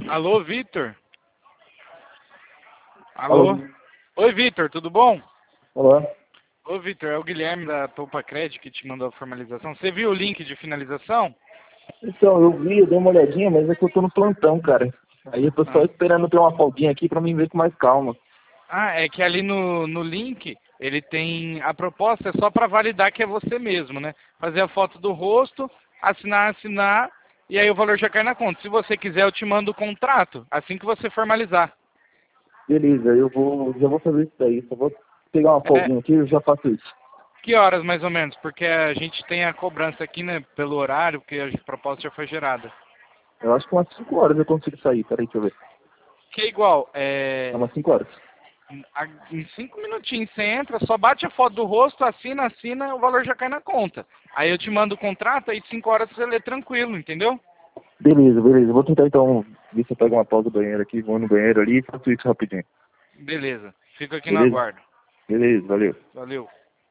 Alô, Vitor? Alô? Alô? Oi, Vitor, tudo bom? Olá. Ô, Vitor, é o Guilherme da Topa Cred que te mandou a formalização. Você viu o link de finalização? Então, eu vi, eu dei uma olhadinha, mas é que eu tô no plantão, cara. Aí eu tô só Ah, esperando ter uma folguinha aqui pra mim ver com mais calma. É que ali no link, ele tem... A proposta é só para validar que é você mesmo, né? Fazer a foto do rosto, assinar, e aí o valor já cai na conta. Se você quiser, eu te mando o contrato, assim que você formalizar. Beleza, já vou fazer isso daí. Só vou pegar uma É, folguinha aqui e eu já faço isso. que horas mais ou menos? Porque a gente tem a cobrança aqui, né, pelo horário, porque a proposta já foi gerada. Eu acho que umas 5 horas eu consigo sair. Peraí, deixa eu ver. Que é igual, É umas 5 horas. em 5 minutinhos você entra, só bate a foto do rosto, assina, o valor já cai na conta. Aí eu te mando o contrato, aí 5 horas você lê tranquilo, entendeu? Beleza, beleza. Eu vou tentar então ver se eu pego uma pausa do banheiro aqui, vou no banheiro ali e faço isso rapidinho. Beleza, fico aqui no Beleza? aguardo. Beleza, valeu. Valeu.